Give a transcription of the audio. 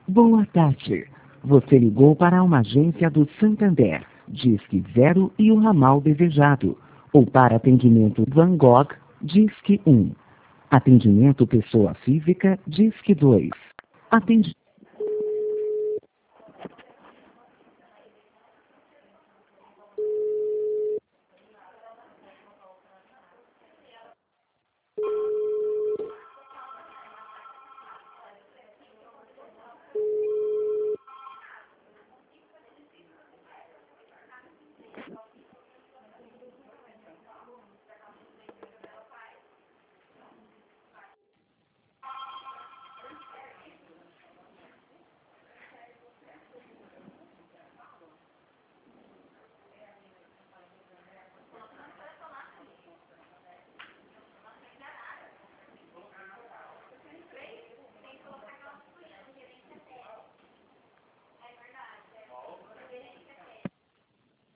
Boa tarde. Você ligou para uma agência do Santander, Disque 0 e o ramal desejado. Ou para atendimento Van Gogh, Disque 1. Atendimento pessoa física, Disque 2. Atendimento